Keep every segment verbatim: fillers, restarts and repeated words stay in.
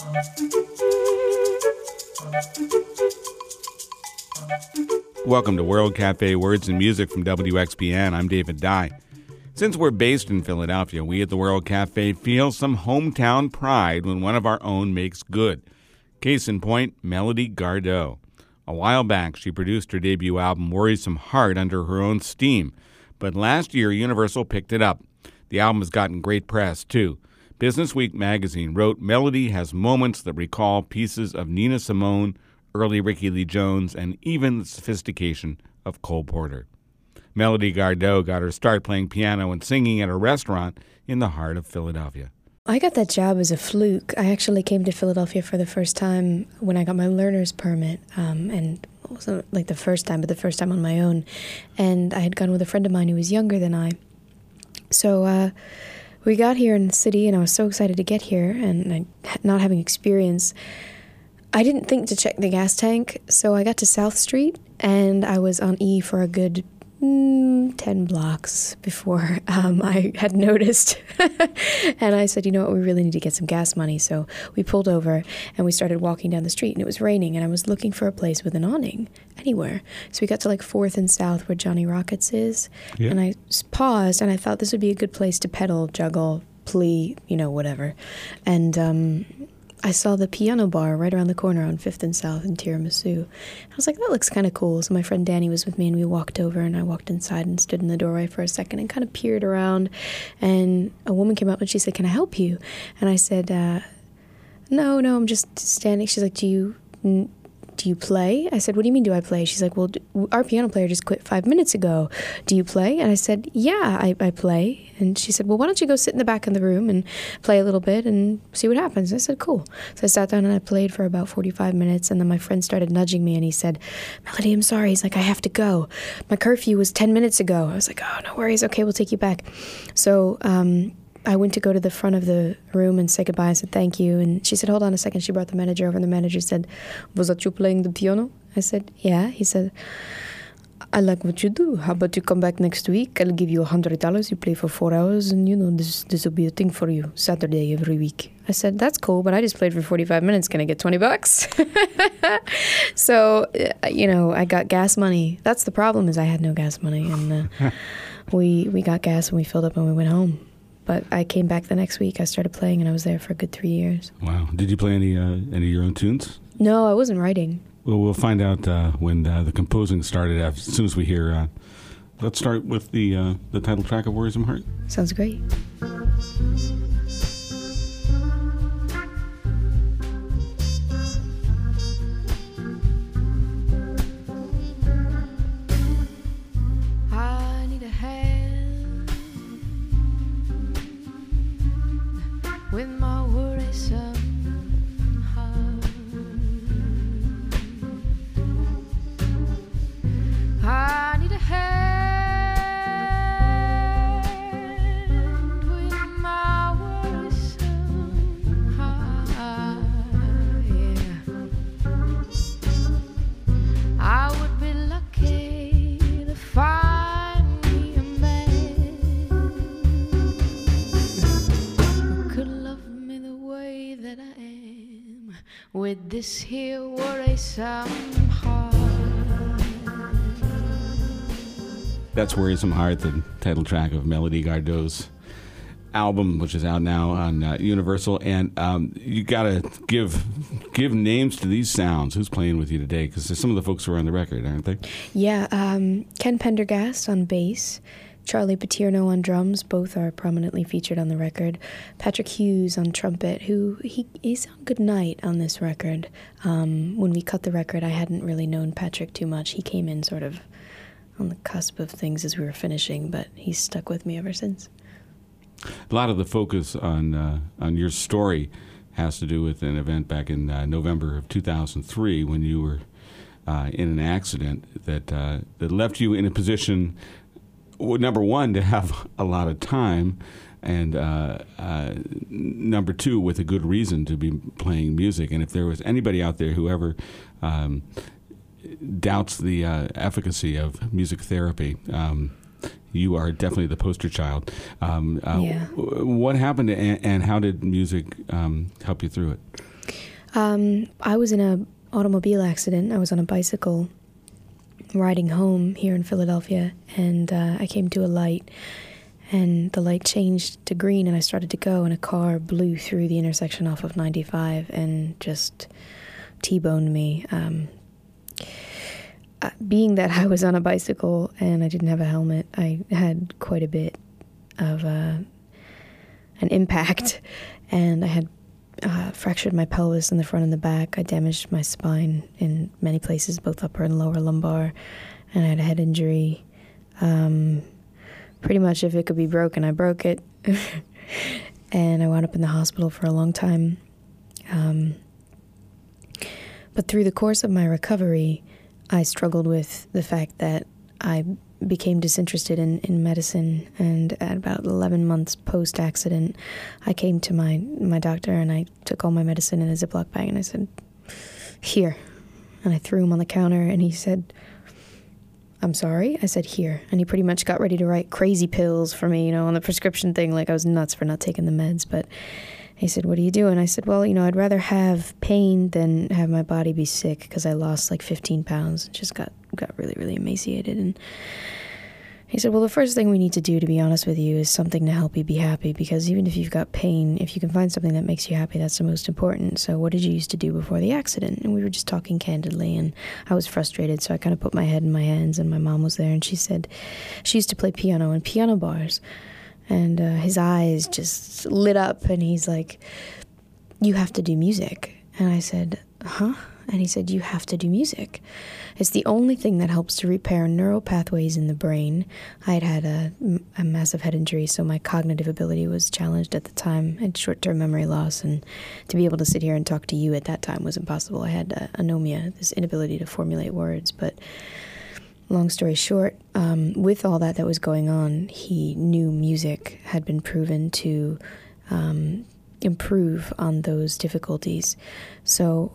Welcome to World Cafe Words and Music from W X B N. I'm David Dye. Since we're based in Philadelphia, we at the World Cafe feel some hometown pride when one of our own makes good. Case in point, Melody Gardot. A while back, she produced her debut album, Worrisome Heart, under her own steam. But last year, Universal picked it up. The album has gotten great press, too. Business Week magazine wrote, Melody has moments that recall pieces of Nina Simone, early Ricky Lee Jones, and even the sophistication of Cole Porter. Melody Gardot got her start playing piano and singing at a restaurant in the heart of Philadelphia. I got that job as a fluke. I actually came to Philadelphia for the first time when I got my learner's permit, um, and it wasn't like the first time, but the first time on my own. And I had gone with a friend of mine who was younger than I. So uh, we got here in the city, and I was so excited to get here, and I, not having experience, I didn't think to check the gas tank, so I got to South Street, and I was on E for a good mm, ten blocks before um, I had noticed. And I said, you know what, we really need to get some gas money. So we pulled over, and we started walking down the street, and it was raining, and I was looking for a place with an awning anywhere. So we got to like fourth and South where Johnny Rockets is, yeah. And I paused, and I thought this would be a good place to pedal, juggle, plea, you know, whatever. And um I saw the piano bar right around the corner on fifth and South in Tiramisu. I was like, that looks kind of cool. So my friend Danny was with me, and we walked over, and I walked inside and stood in the doorway for a second and kind of peered around. And a woman came up, and she said, can I help you? And I said, uh, no, no, I'm just standing. She's like, do you... N- Do you play? I said, what do you mean do I play? She's like, well, our piano player just quit five minutes ago. Do you play? And I said, yeah, I, I play. And she said, well, why don't you go sit in the back of the room and play a little bit and see what happens? I said, cool. So I sat down and I played for about forty-five minutes, and then my friend started nudging me, and he said, Melody, I'm sorry. He's like, I have to go. My curfew was ten minutes ago. I was like, oh, no worries. Okay, we'll take you back. So um, I went to go to the front of the room and say goodbye. I said, thank you. And she said, hold on a second. She brought the manager over, and the manager said, was that you playing the piano? I said, yeah. He said, I like what you do. How about you come back next week? I'll give you one hundred dollars. You play for four hours, and, you know, this this will be a thing for you, Saturday every week. I said, that's cool, but I just played for forty-five minutes. Can I get twenty bucks? So, you know, I got gas money. That's the problem, is I had no gas money. And uh, we we got gas, and we filled up, and we went home. But I came back the next week. I started playing, and I was there for a good three years. Wow. Did you play any uh, any of your own tunes? No, I wasn't writing. Well, we'll find out uh, when uh, the composing started as soon as we hear. Uh, let's start with the uh, the title track of Worrisome Heart. Sounds great. I need a hand with my worrisome heart. I need a hand with my worrisome heart. Yeah. I would be lucky to find me a man who could love me the way that I am, with this here worrisome heart. That's Worrisome Heart, the title track of Melody Gardot's album, which is out now on uh, Universal. And um, you got to give give names to these sounds. Who's playing with you today? Because some of the folks who are on the record, aren't they? Yeah, um, Ken Pendergast on bass, Charlie Paterno on drums. Both are prominently featured on the record. Patrick Hughes on trumpet, who he is on Good Night on this record. Um, when we cut the record, I hadn't really known Patrick too much. He came in sort of on the cusp of things as we were finishing, but he's stuck with me ever since. A lot of the focus on uh, on your story has to do with an event back in uh, November of two thousand three when you were uh, in an accident that uh, that left you in a position, well, number one, to have a lot of time, and uh, uh, number two, with a good reason to be playing music. And if there was anybody out there who ever um, doubts the uh, efficacy of music therapy, um, you are definitely the poster child. Um, uh, yeah. What happened, and, and how did music um, help you through it? Um, I was in an automobile accident. I was on a bicycle riding home here in Philadelphia, and uh, I came to a light, and the light changed to green, and I started to go, and a car blew through the intersection off of ninety-five and just T-boned me. Um, uh, being that I was on a bicycle and I didn't have a helmet, I had quite a bit of uh, an impact, and I had uh, fractured my pelvis in the front and the back. I damaged my spine in many places, both upper and lower lumbar, and I had a head injury. Um, pretty much if it could be broken, I broke it. And I wound up in the hospital for a long time. Um, but through the course of my recovery, I struggled with the fact that I became disinterested in, in medicine, and at about eleven months post-accident, I came to my, my doctor and I took all my medicine in a Ziploc bag and I said, "Here." And I threw him on the counter and he said, "I'm sorry?" I said, "Here." And he pretty much got ready to write crazy pills for me, you know, on the prescription thing, like I was nuts for not taking the meds. But he said, "What are you doing?" I said, "Well, you know, I'd rather have pain than have my body be sick," because I lost like fifteen pounds and just got, got really, really emaciated. And he said, "Well, the first thing we need to do, to be honest with you, is something to help you be happy, because even if you've got pain, if you can find something that makes you happy, that's the most important. So what did you used to do before the accident?" And we were just talking candidly, and I was frustrated, so I kind of put my head in my hands, and my mom was there, and she said she used to play piano in piano bars. And uh, his eyes just lit up, and he's like, "You have to do music." And I said, "Huh?" And he said, "You have to do music. It's the only thing that helps to repair neural pathways in the brain." I had had a, a massive head injury, so my cognitive ability was challenged at the time. I had short-term memory loss, and to be able to sit here and talk to you at that time was impossible. I had uh, anomia, this inability to formulate words. But long story short, um, with all that that was going on, he knew music had been proven to um, improve on those difficulties. So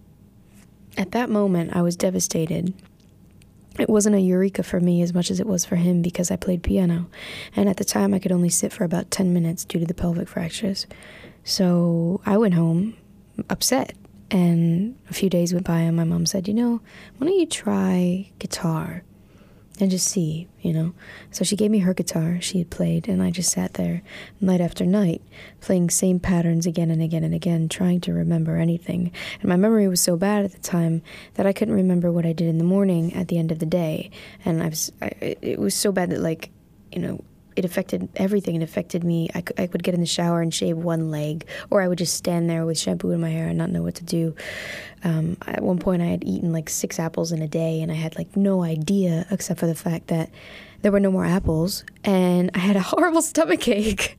at that moment, I was devastated. It wasn't a eureka for me as much as it was for him, because I played piano. And at the time, I could only sit for about ten minutes due to the pelvic fractures. So I went home upset. And a few days went by, and my mom said, "You know, why don't you try guitar and just see, you know?" So she gave me her guitar she had played, and I just sat there night after night, playing same patterns again and again and again, trying to remember anything. And my memory was so bad at the time that I couldn't remember what I did in the morning at the end of the day. And I was, I, it was so bad that, like, you know, it affected everything. It affected me. I, I would get in the shower and shave one leg, or I would just stand there with shampoo in my hair and not know what to do. Um, at one point, I had eaten like six apples in a day, and I had like no idea, except for the fact that there were no more apples, and I had a horrible stomach ache.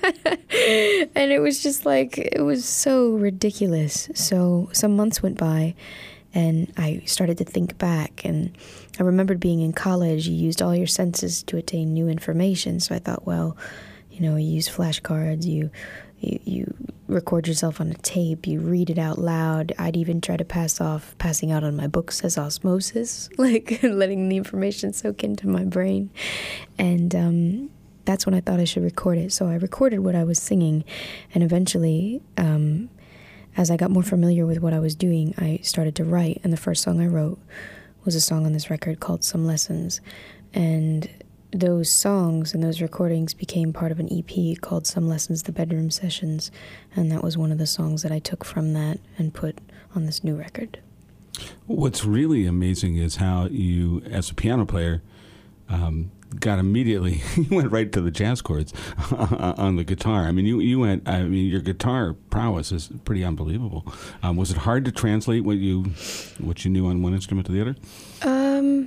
And it was just like, it was so ridiculous. So some months went by, and I started to think back, and I remembered being in college, you used all your senses to attain new information. So I thought, well, you know, you use flashcards, you, you you record yourself on a tape, you read it out loud. I'd even try to pass off passing out on my books as osmosis, like letting the information soak into my brain. And um, that's when I thought I should record it. So I recorded what I was singing, and eventually, um, as I got more familiar with what I was doing, I started to write, and the first song I wrote was a song on this record called Some Lessons. And those songs and those recordings became part of an E P called Some Lessons, The Bedroom Sessions, and that was one of the songs that I took from that and put on this new record. What's really amazing is how you, as a piano player, um, got immediately, you went right to the jazz chords on the guitar. I mean, you, you went, I mean, your guitar prowess is pretty unbelievable. Um, was it hard to translate what you what you knew on one instrument to the other? Um,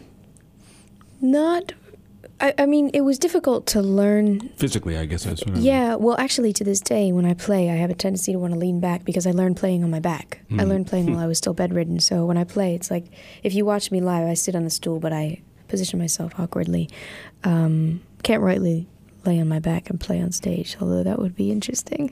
not, I, I mean, it was difficult to learn. Physically, I guess that's what I mean. Yeah, well, actually, to this day, when I play, I have a tendency to want to lean back because I learned playing on my back. Mm. I learned playing while I was still bedridden. So when I play, it's like, if you watch me live, I sit on a stool, but I position myself awkwardly. Um, can't rightly lay on my back and play on stage, although that would be interesting.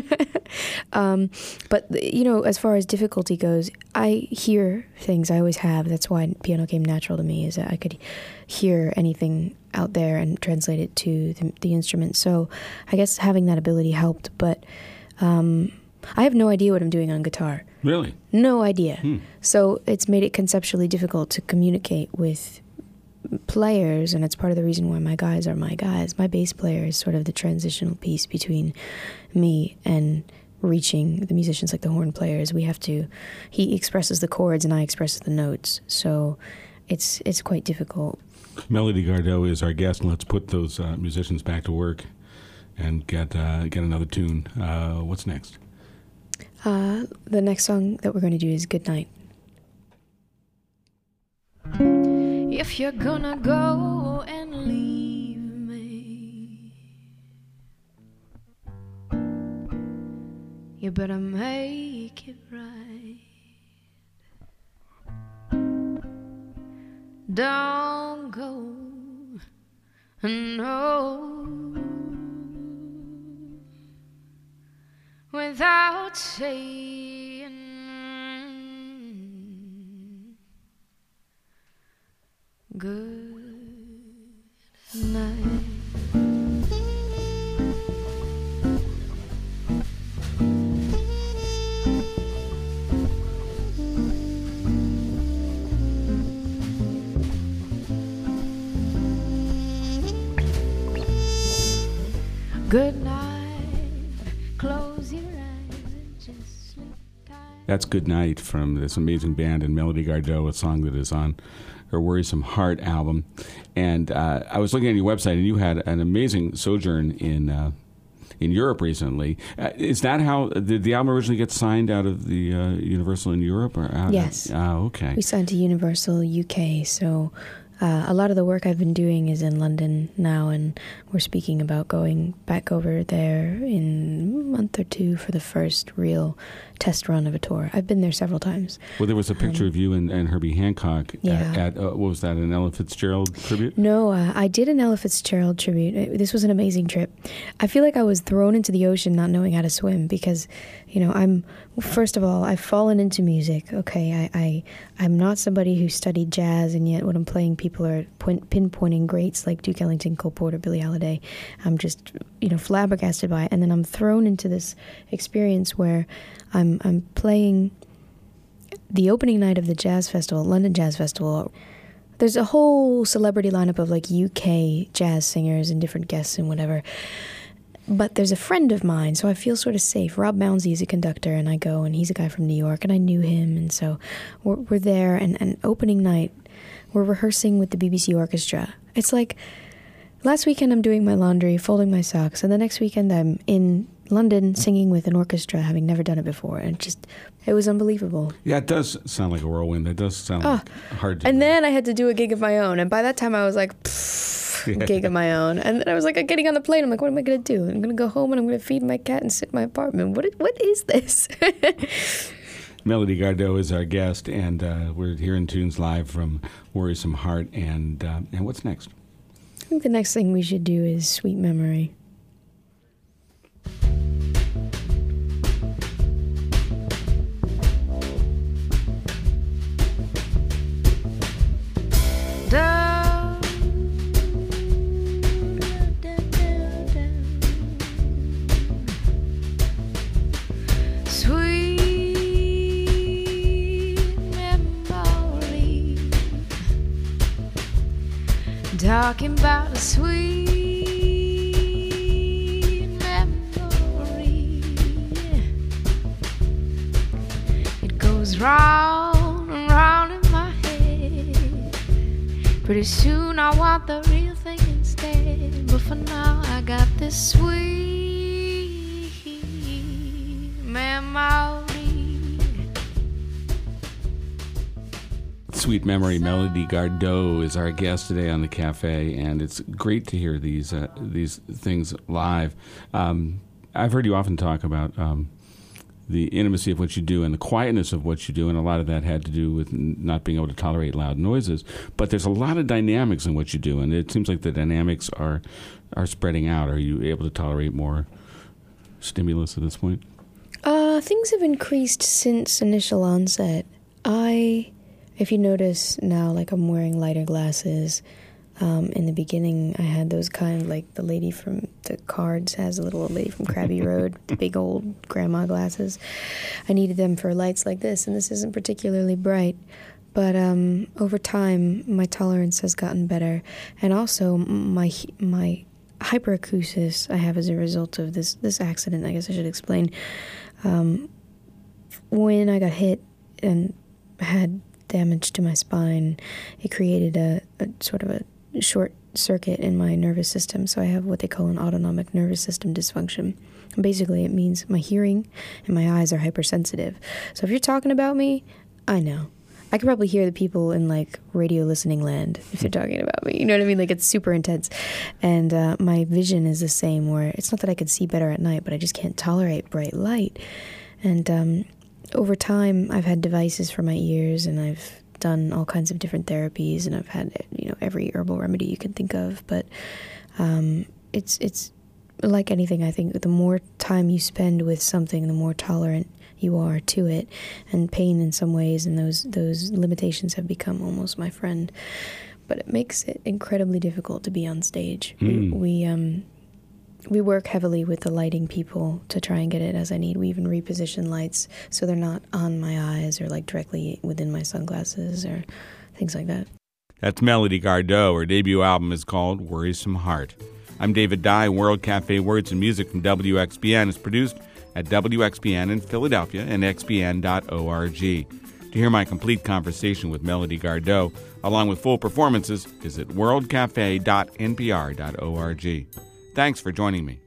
um, but, you know, as far as difficulty goes, I hear things. I always have. That's why piano came natural to me, is that I could hear anything out there and translate it to the, the instrument. So I guess having that ability helped. But um, I have no idea what I'm doing on guitar. Really? No idea. Hmm. So it's made it conceptually difficult to communicate with players, and it's part of the reason why my guys are my guys. My bass player is sort of the transitional piece between me and reaching the musicians like the horn players. We have to, he expresses the chords and I express the notes. So it's it's quite difficult. Melody Gardot is our guest, and let's put those uh, musicians back to work and get uh, get another tune. Uh, what's next? Uh, the next song that we're going to do is Good Night. If you're gonna go and leave me, you better make it right. Don't go, no, without saying good night. Good night, close your eyes and just sleep tight. That's Good Night from this amazing band and Melody Gardot, a song that is on her Worrisome Heart album. And uh, I was looking at your website, and you had an amazing sojourn in uh, in Europe recently. Uh, is that how, did the album originally get signed out of the uh, Universal in Europe? Or out Yes. Of, oh, okay. We signed to Universal U K, so uh, a lot of the work I've been doing is in London now, and we're speaking about going back over there in a month or two for the first real test run of a tour. I've been there several times. Well, there was a picture Um, of you and, and Herbie Hancock Yeah. at, at uh, what was that, an Ella Fitzgerald tribute? No, uh, I did an Ella Fitzgerald tribute. It- This was an amazing trip. I feel like I was thrown into the ocean not knowing how to swim because, you know, I'm, first of all, I've fallen into music, okay? I, I, I'm not somebody who studied jazz, and yet when I'm playing, people are point, pinpointing greats like Duke Ellington, Cole Porter, Billie Holiday. I'm just, you know, flabbergasted by it. And then I'm thrown into this experience where I'm I'm playing the opening night of the Jazz Festival, London Jazz Festival. There's a whole celebrity lineup of like U K jazz singers and different guests and whatever. But there's a friend of mine, so I feel sort of safe. Rob Mounsey is a conductor, and I go, and he's a guy from New York, and I knew him, and so we're, we're there. And, and opening night, we're rehearsing with the B B C Orchestra. It's like last weekend I'm doing my laundry, folding my socks, and the next weekend I'm in London singing with an orchestra, having never done it before, and just it was unbelievable. Yeah, it does sound like a whirlwind. It does sound Oh. like hard to And do. then I had to do a gig of my own, and by that time I was like, pfft, gig of my own. And then I was like, getting on the plane, I'm like, what am I going to do? I'm going to go home and I'm going to feed my cat and sit in my apartment. What? What is this? Melody Gardot is our guest, and uh, we're hearing tunes live from Worrisome Heart. And uh, and what's next? I think the next thing we should do is Sweet Memory. Down, down, down, down. Sweet memory, talking about a sweet memory. It goes round and round in my head. Pretty soon I want the real thing instead. But for now I got this sweet memory. Sweet Memory. Melody Gardot is our guest today on the cafe, and it's great to hear these uh, these things live. Um, I've heard you often talk about um, the intimacy of what you do and the quietness of what you do, and a lot of that had to do with n- not being able to tolerate loud noises. But there's a lot of dynamics in what you do, and it seems like the dynamics are are spreading out. Are you able to tolerate more stimulus at this point? Uh, things have increased since initial onset. I, if you notice now, like I'm wearing lighter glasses. Um, in the beginning, I had those kind, like the lady from the cards has a little old lady from Krabby Road, the big old grandma glasses. I needed them for lights like this, and this isn't particularly bright. But um, over time, my tolerance has gotten better, and also my my hyperacusis I have as a result of this this accident. I guess I should explain. Um, when I got hit and had damage to my spine, it created a, a sort of a short circuit in my nervous system, so I have what they call an autonomic nervous system dysfunction. And basically, it means my hearing and my eyes are hypersensitive. So if you're talking about me, I know. I could probably hear the people in, like, radio listening land if they're talking about me. You know what I mean? Like, it's super intense. And uh, my vision is the same, where it's not that I could see better at night, but I just can't tolerate bright light. And um, over time, I've had devices for my ears, and I've done all kinds of different therapies, and I've had, you know, every herbal remedy you can think of. But um, it's it's like anything. I think the more time you spend with something, the more tolerant you are to it. And pain, in some ways, and those those limitations have become almost my friend. But it makes it incredibly difficult to be on stage. Mm. We we, um, we work heavily with the lighting people to try and get it as I need. We even reposition lights so they're not on my eyes or like directly within my sunglasses or things like that. That's Melody Gardot. Her debut album is called Worrisome Heart. I'm David Dye. World Cafe Words and Music from W X B N is produced at W X B N in Philadelphia and x b n dot org. To hear my complete conversation with Melody Gardot, along with full performances, visit world cafe dot n p r dot org. Thanks for joining me.